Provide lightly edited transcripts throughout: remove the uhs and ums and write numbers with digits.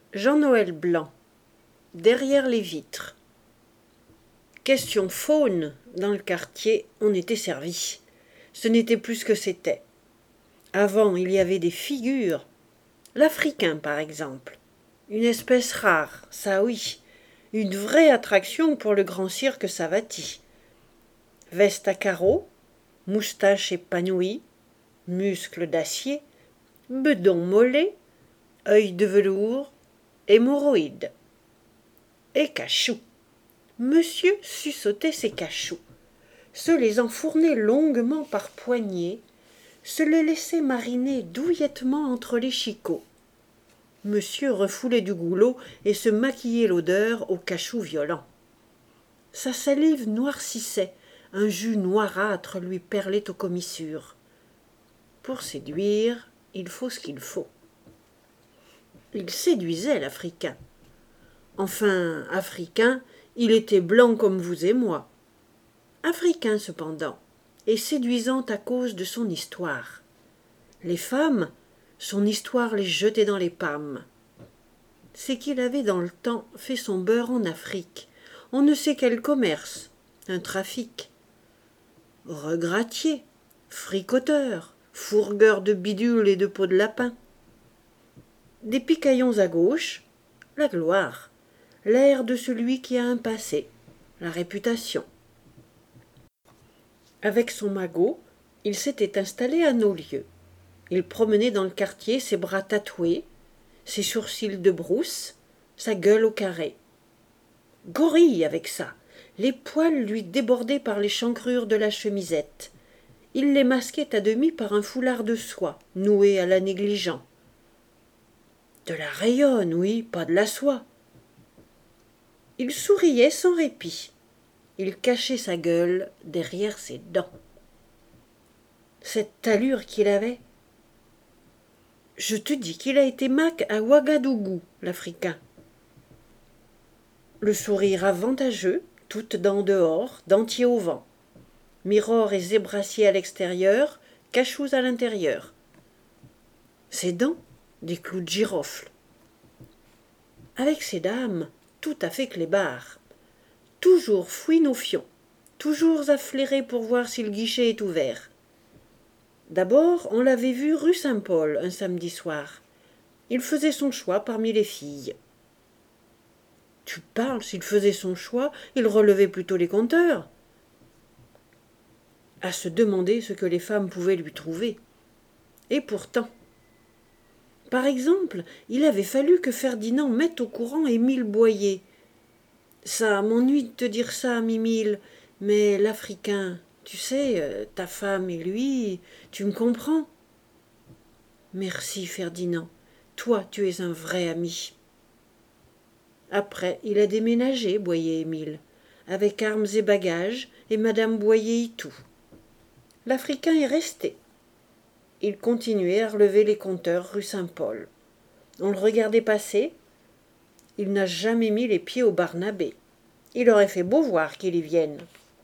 Jean-Noël Blanc, derrière les vitres. Question faune, dans le quartier, on était servi. Ce n'était plus ce que c'était. Avant, il y avait des figures. L'Africain, par exemple. Une espèce rare, ça oui. Une vraie attraction pour le grand cirque Savati. Veste à carreaux, moustache épanouie, muscles d'acier, bedon mollet, œil de velours, hémorroïdes. Et cachou. Monsieur suçotait ses cachous, se les enfournait longuement par poignées, se les laissait mariner douillettement entre les chicots. Monsieur refoulait du goulot et se maquillait l'odeur au cachou violent. Sa salive noircissait, un jus noirâtre lui perlait aux commissures. Pour séduire, il faut ce qu'il faut. Il séduisait l'Africain. Enfin, Africain, il était blanc comme vous et moi. Africain cependant, et séduisant à cause de son histoire. Les femmes, son histoire les jetait dans les pommes. C'est qu'il avait dans le temps fait son beurre en Afrique, on ne sait quel commerce, un trafic. Regrattier, fricoteur, fourgueur de bidules et de peaux de lapin. Des picaillons à gauche, la gloire, l'air de celui qui a un passé, la réputation. Avec son magot, il s'était installé à nos lieux. Il promenait dans le quartier ses bras tatoués, ses sourcils de brousse, sa gueule au carré. Gorille avec ça, les poils lui débordaient par les chancrures de la chemisette. Il les masquait à demi par un foulard de soie, noué à la négligent. De la rayonne, oui, pas de la soie. Il souriait sans répit. Il cachait sa gueule derrière ses dents. Cette allure qu'il avait. Je te dis qu'il a été mac à Ouagadougou, l'Africain. Le sourire avantageux, toutes dents dehors, dentier au vent. Mirror et zébracier à l'extérieur, cachous à l'intérieur. Ses dents, des clous de girofle. Avec ses dames, tout à fait clébard. Toujours fouine au fion, toujours à flairer pour voir si le guichet est ouvert. D'abord, on l'avait vu rue Saint-Paul un samedi soir. Il faisait son choix parmi les filles. Tu parles, s'il faisait son choix, il relevait plutôt les compteurs. À se demander ce que les femmes pouvaient lui trouver. Et pourtant. Par exemple, il avait fallu que Ferdinand mette au courant Émile Boyer. Ça m'ennuie de te dire ça, Mimile, mais l'Africain, tu sais, ta femme et lui, tu me comprends. Merci, Ferdinand. Toi, tu es un vrai ami. Après, il a déménagé, Boyer-Émile, avec armes et bagages, et madame Boyer y tout. L'Africain est resté. Il continuait à relever les compteurs rue Saint-Paul. On le regardait passer. Il n'a jamais mis les pieds au Barnabé. Il aurait fait beau voir qu'il y vienne.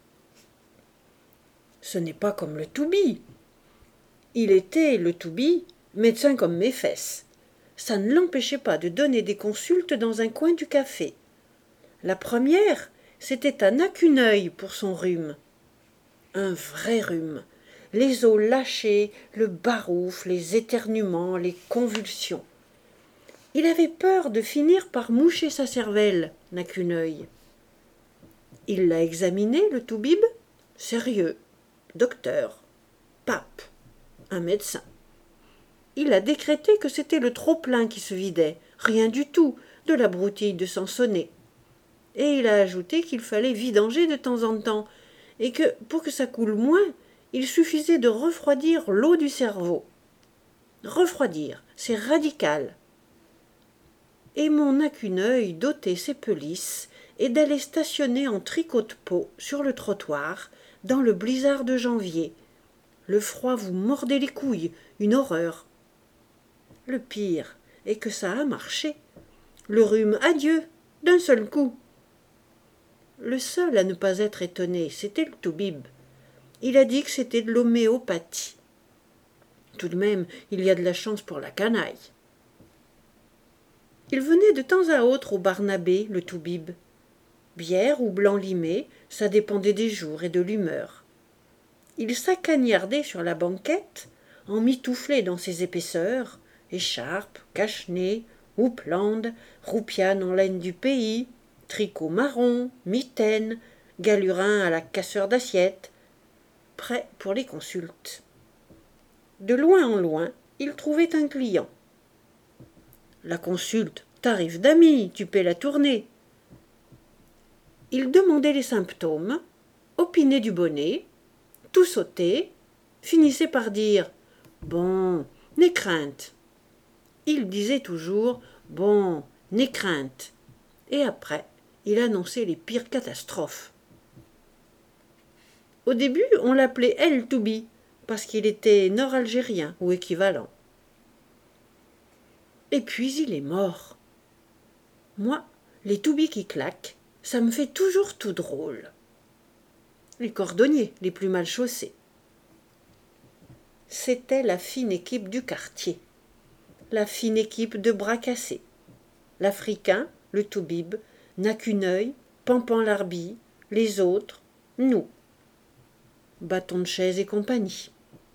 Ce n'est pas comme le Toubi. Il était, le Toubi, médecin comme mes fesses. Ça ne l'empêchait pas de donner des consultes dans un coin du café. La première, c'était à Nacuneuil pour son rhume. Un vrai rhume. Les os lâchés, le barouf, les éternuements, les convulsions. Il avait peur de finir par moucher sa cervelle, Nacuneuil. Il l'a examiné, le toubib. Sérieux. Docteur. Pape. Un médecin. Il a décrété que c'était le trop-plein qui se vidait. Rien du tout. De la broutille de Sansonnet. Et il a ajouté qu'il fallait vidanger de temps en temps, et que, pour que ça coule moins, il suffisait de refroidir l'eau du cerveau. Refroidir, c'est radical. Et mon Nacuneuil d'ôter ses pelisses et d'aller stationner en tricot de peau sur le trottoir, dans le blizzard de janvier. Le froid vous mordait les couilles, une horreur. Le pire est que ça a marché. Le rhume, adieu, d'un seul coup. Le seul à ne pas être étonné, c'était le toubib. Il a dit que c'était de l'homéopathie. Tout de même, il y a de la chance pour la canaille. Il venait de temps à autre au Barnabé, le toubib. Bière ou blanc limé, ça dépendait des jours et de l'humeur. Il s'acagnardait sur la banquette, emmitouflé dans ses épaisseurs, écharpe, cache-nez, houppelande, roupiane en laine du pays, tricot marron, mitaine, galurin à la casseur d'assiettes, prêt pour les consultes. De loin en loin, il trouvait un client. La consulte, tarif d'amis, tu paies la tournée. Il demandait les symptômes, opinait du bonnet, tout sautait, finissait par dire « Bon, n'aie crainte ». Il disait toujours « Bon, n'aie crainte ». Et après, il annonçait les pires catastrophes. Au début, on l'appelait El Toubi, parce qu'il était nord-algérien ou équivalent. Et puis il est mort. Moi, les toubis qui claquent, ça me fait toujours tout drôle. Les cordonniers, les plus mal chaussés. C'était la fine équipe du quartier, la fine équipe de bras cassés. L'Africain, le toubib, n'a qu'un œil, Pampan l'Arbi, les autres, nous. Bâton de chaise et compagnie.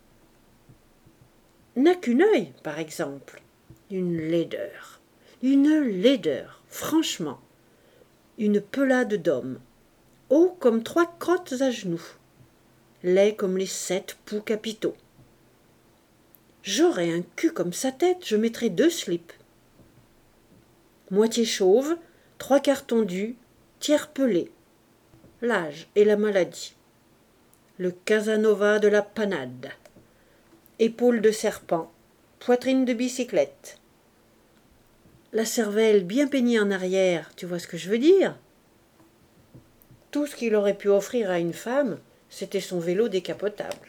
N'a qu'un œil, par exemple. Une laideur, franchement. Une pelade d'hommes, haut comme 3 crottes à genoux, laid comme les 7 poux capitaux. J'aurais un cul comme sa tête, je mettrais 2 slips. Moitié chauve, 3 quarts tondu, tiers pelé. L'âge et la maladie. Le Casanova de la panade. Épaules de serpent, poitrine de bicyclette. La cervelle bien peignée en arrière, tu vois ce que je veux dire? Tout ce qu'il aurait pu offrir à une femme, c'était son vélo décapotable.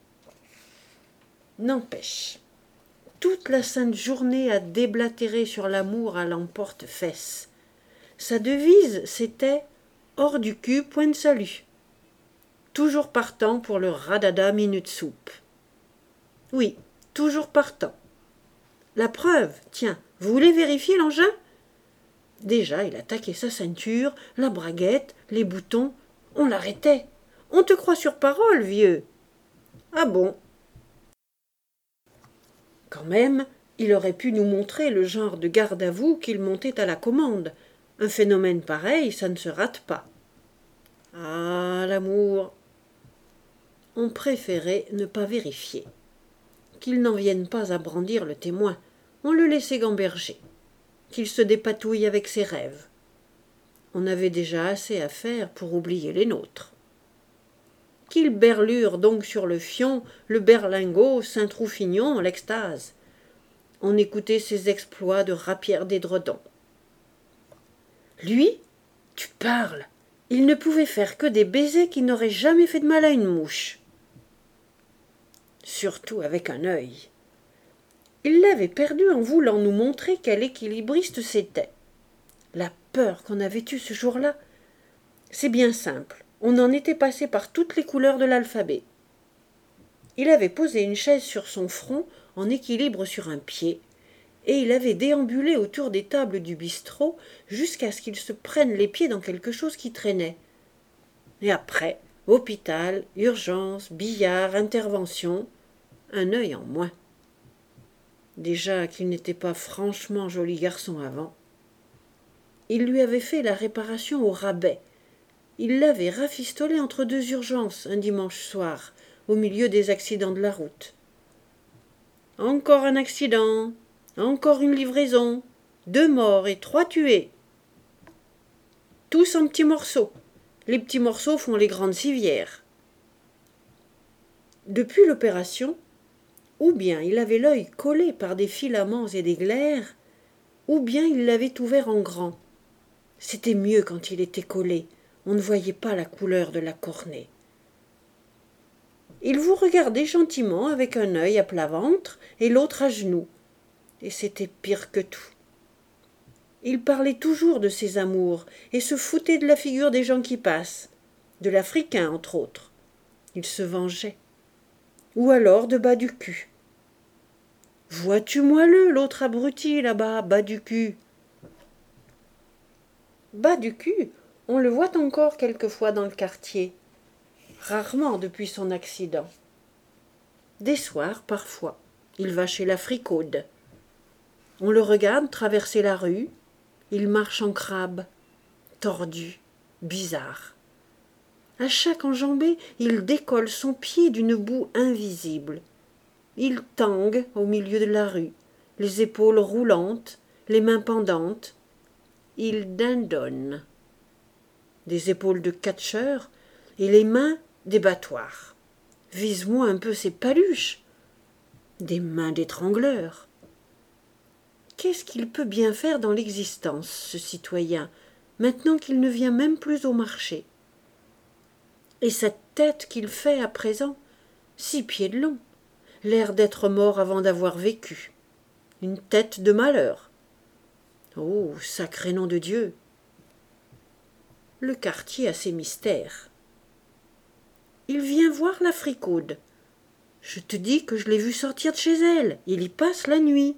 N'empêche, toute la sainte journée à déblatérer sur l'amour à l'emporte-fesse. Sa devise, c'était « hors du cul, point de salut ». Toujours partant pour le radada minute soupe. Oui, toujours partant. La preuve, tiens, vous voulez vérifier l'engin? Déjà, il attaquait sa ceinture, la braguette, les boutons. On l'arrêtait. On te croit sur parole, vieux. Ah bon? Quand même, il aurait pu nous montrer le genre de garde à vous qu'il montait à la commande. Un phénomène pareil, ça ne se rate pas. Ah, l'amour! On préférait ne pas vérifier. Qu'il n'en vienne pas à brandir le témoin. On le laissait gamberger. Qu'il se dépatouille avec ses rêves. On avait déjà assez à faire pour oublier les nôtres. Qu'il berlure donc sur le fion, le berlingot, Saint-Troufignon, l'extase. On écoutait ses exploits de rapière d'édredon. Lui, tu parles, il ne pouvait faire que des baisers qui n'auraient jamais fait de mal à une mouche. Surtout avec un œil. Il l'avait perdu en voulant nous montrer quel équilibriste c'était. La peur qu'on avait eue ce jour-là, c'est bien simple. On en était passé par toutes les couleurs de l'alphabet. Il avait posé une chaise sur son front en équilibre sur un pied, et il avait déambulé autour des tables du bistrot jusqu'à ce qu'il se prenne les pieds dans quelque chose qui traînait. Et après, hôpital, urgence, billard, intervention, un œil en moins. Déjà qu'il n'était pas franchement joli garçon avant. Il lui avait fait la réparation au rabais. Il l'avait rafistolé entre 2 urgences un dimanche soir, au milieu des accidents de la route. Encore un accident, encore une livraison, 2 morts et 3 tués. Tous en petits morceaux. Les petits morceaux font les grandes civières. Depuis l'opération, ou bien il avait l'œil collé par des filaments et des glaires, ou bien il l'avait ouvert en grand. C'était mieux quand il était collé, on ne voyait pas la couleur de la cornée. Il vous regardait gentiment avec un œil à plat ventre et l'autre à genoux, et c'était pire que tout. Il parlait toujours de ses amours et se foutait de la figure des gens qui passent, de l'Africain entre autres. Il se vengeait. Ou alors de bas du cul. Vois-tu moelleux, l'autre abruti là-bas, bas du cul. Bas du cul, on le voit encore quelquefois dans le quartier, rarement depuis son accident. Des soirs, parfois, il va chez la fricaude. On le regarde traverser la rue, il marche en crabe, tordu, bizarre. À chaque enjambée, il décolle son pied d'une boue invisible. Il tangue au milieu de la rue, les épaules roulantes, les mains pendantes. Il dindonne. Des épaules de catcheur et les mains des battoirs. Vise-moi un peu ces paluches. Des mains d'étrangleur. Qu'est-ce qu'il peut bien faire dans l'existence, ce citoyen, maintenant qu'il ne vient même plus au marché? Et cette tête qu'il fait à présent, 6 pieds de long, l'air d'être mort avant d'avoir vécu. Une tête de malheur. Oh, sacré nom de Dieu! Le quartier a ses mystères. Il vient voir la fricaude. Je te dis que je l'ai vu sortir de chez elle. Il y passe la nuit.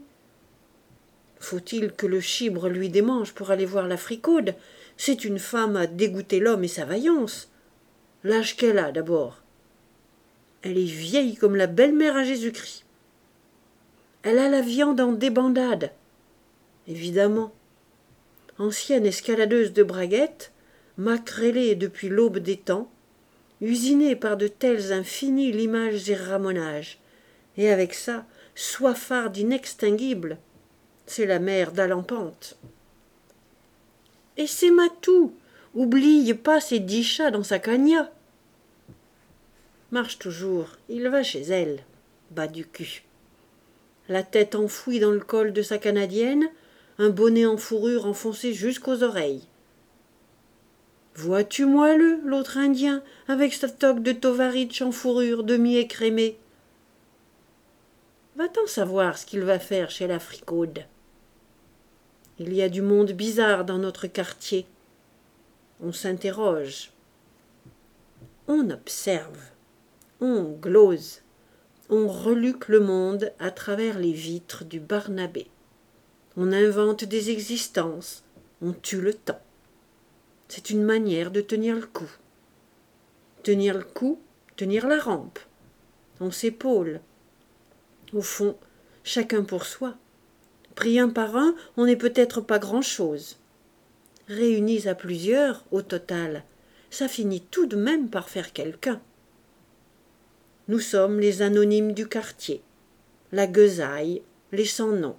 Faut-il que le chibre lui démange pour aller voir la fricaude? C'est une femme à dégoûter l'homme et sa vaillance. L'âge qu'elle a, d'abord. Elle est vieille comme la belle-mère à Jésus-Christ. Elle a la viande en débandade. Évidemment. Ancienne escaladeuse de braguettes, macrélée depuis l'aube des temps, usinée par de tels infinis limages et ramonages, et avec ça, soifarde inextinguible, c'est la mère d'Alampante. Et c'est Matou, oublie pas ses 10 chats dans sa cagna. Marche toujours, il va chez elle, bas du cul. La tête enfouie dans le col de sa canadienne, un bonnet en fourrure enfoncé jusqu'aux oreilles. Vois-tu moelleux, l'autre indien, avec sa toque de tovaritch en fourrure demi-écrémée? Va-t'en savoir ce qu'il va faire chez la fricaude. Il y a du monde bizarre dans notre quartier. On s'interroge. On observe. On glose. On reluque le monde à travers les vitres du Barnabé. On invente des existences. On tue le temps. C'est une manière de tenir le coup. Tenir le coup, tenir la rampe. On s'épaule. Au fond, chacun pour soi. Pris un par un, on n'est peut-être pas grand-chose. Réunis à plusieurs, au total, ça finit tout de même par faire quelqu'un. Nous sommes les anonymes du quartier, la gueusaille, les sans-noms.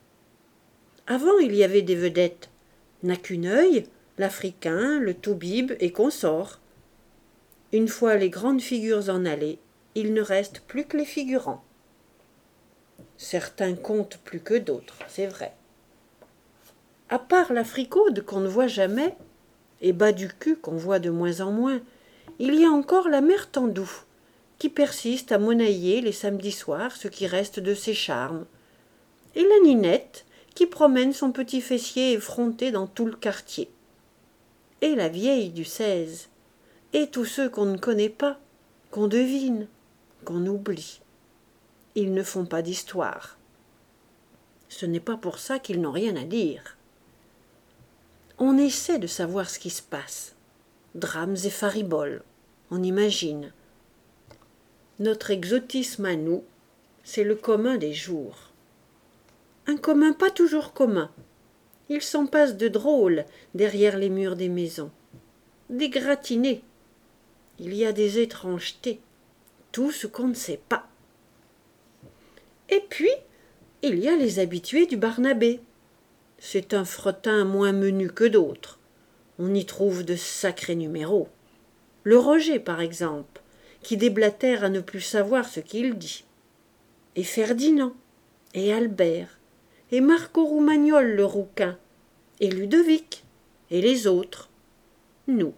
Avant, il y avait des vedettes. N'a qu'une œil, l'Africain, le Toubib et consorts. Une fois les grandes figures en allées, il ne reste plus que les figurants. Certains comptent plus que d'autres, c'est vrai. À part la fricaude qu'on ne voit jamais, et bas du cul qu'on voit de moins en moins, il y a encore la mère Tandou, qui persiste à monnayer les samedis soirs ce qui reste de ses charmes, et la Ninette, qui promène son petit fessier effronté dans tout le quartier, et la vieille du 16, et tous ceux qu'on ne connaît pas, qu'on devine, qu'on oublie. Ils ne font pas d'histoire. Ce n'est pas pour ça qu'ils n'ont rien à dire. On essaie de savoir ce qui se passe. Drames et fariboles, on imagine. Notre exotisme à nous, c'est le commun des jours. Un commun pas toujours commun. Il s'en passe de drôles derrière les murs des maisons. Des gratinés. Il y a des étrangetés. Tout ce qu'on ne sait pas. Et puis, il y a les habitués du Barnabé. C'est un fretin moins menu que d'autres. On y trouve de sacrés numéros. Le Roger, par exemple, qui déblatère à ne plus savoir ce qu'il dit. Et Ferdinand, et Albert, et Marco Roumagnol le rouquin, et Ludovic, et les autres. Nous.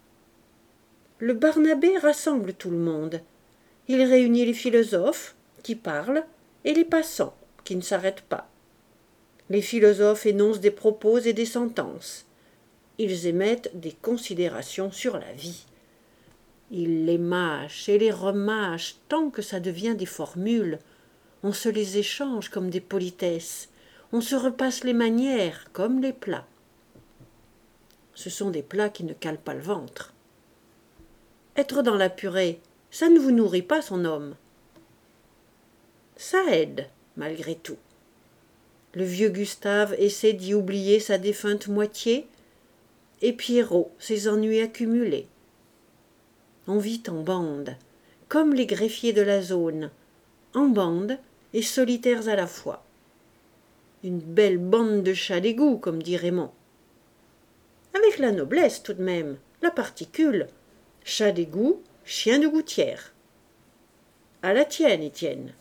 Le Barnabé rassemble tout le monde. Il réunit les philosophes, qui parlent, et les passants, qui ne s'arrêtent pas. Les philosophes énoncent des propos et des sentences. Ils émettent des considérations sur la vie. Ils les mâchent et les remâchent tant que ça devient des formules. On se les échange comme des politesses. On se repasse les manières comme les plats. ce sont des plats qui ne calent pas le ventre. Être dans la purée, ça ne vous nourrit pas, son homme. Ça aide, malgré tout. Le vieux Gustave essaie d'y oublier sa défunte moitié, et Pierrot ses ennuis accumulés. On vit en bande, comme les greffiers de la zone, en bande et solitaires à la fois. Une belle bande de chats d'égout, comme dit Raymond. Avec la noblesse tout de même, la particule. Chat d'égout, chien de gouttière. À la tienne, Étienne.